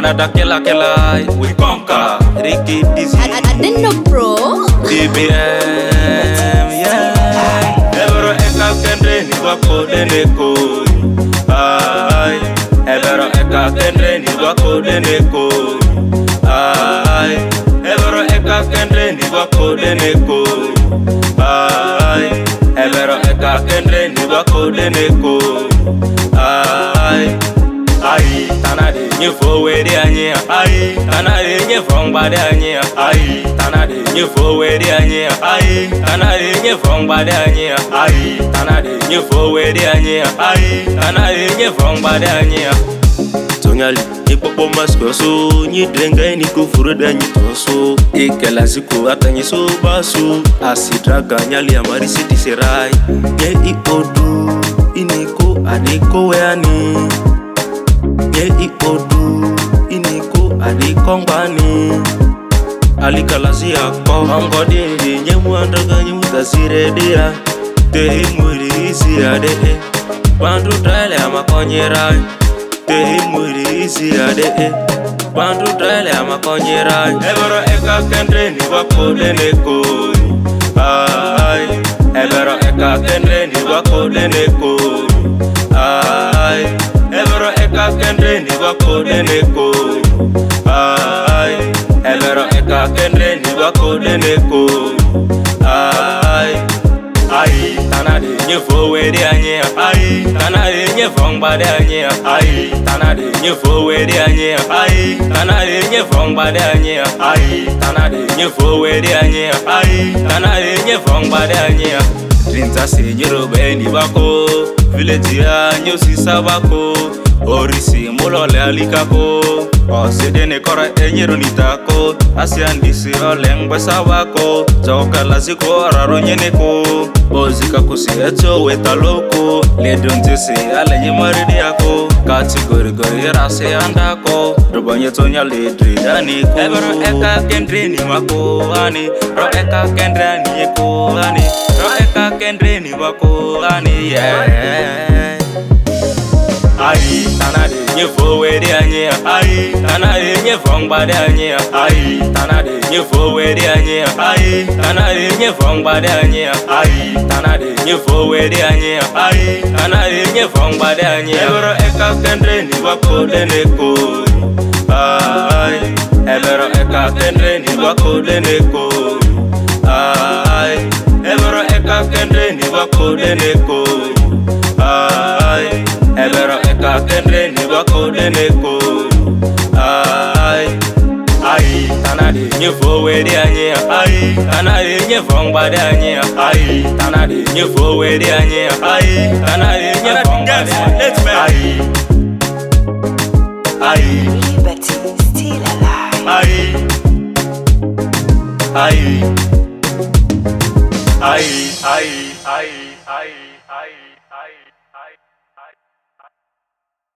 Another killer, we conquer. Ricky Dizzy, I didn't know, bro. DBM, yeah. Ebero eka kendre ni wako deneko. Ay, ebero eka kendre ni wako deneko. Ay, ebero eka kendre ni wako deneko. Ay, ebero eka kendre ni wako deneko. Ay, ay, tanade nye forward anya. Ay, tanade nye from bad anya. Ay, tanade nye forward anya. Ay, tanade nye from bad anya. Ay, tanade nye forward anya. Ay, tanade nye from bad anya. Tonyali ipopo masko so nyi drenga ni kufuru da nyi toso ikela ziku atanyi so basu asidraga nyali amari city serai ye iodu iniko adiko weani ye iodu iniko adiko ngwani alikalazi yako ngodi nyemu andaga nyemu tasire dia te muri isi ade bandu trale amakonyera te muri isi ade bandu trale amakonyera ebero eka kendre ni wako deneko. Ay, ebero eka kendre ni wako deneko. Ay, ebero eka kendre ni wako deneko. Ay, ebero eka kendre ni wako deneko. Ay, ay, tanade nye forward anya. Ay, tanade nye from bad anya. Ay, tanade nye forward anya. Ay, tanade nye from bad anya. Ay, tanade nye forward anya. Ay, tanade nye from bad anya. Drinta senyero beni bako, village ya nyosi sabako, orisi mulole alikako. Osedene kora enyero nitako, asiandisi oleng besawako. Joka laziko raro nyeneko, bozika kusi eto wetaloko. Ledonte se alenye maridi yako, kategori gori rase andako. Rubanye tonya ledri daniko. Ebero eka kendre ni wako ani, ro eka kendre ni eko ani, ro eka kendre ni wako ani, yeah. Ay, tanade nye forward anya. Ay, tanade nye from bad anya. Ay, tanade nye forward anya. Ay, tanade nye from bad anya. Ay, tanade nye forward anya. Ay, tanade nye from bad anya. Ebero eka kendre ni wako deneko. Ay, ebero eka kendre ni wako deneko. Ay, ebero eka kendre ni wako deneko. Ay, ebero eka kendre ni wako deneko. Ay, ay, tanade nye forward anya. Ay, tanade nye from bad anya. Ay, tanade nye forward anya. Ay, tanade nye from bad anya. Ay, Liberty still alive. ay, ay, ay, ay, ay.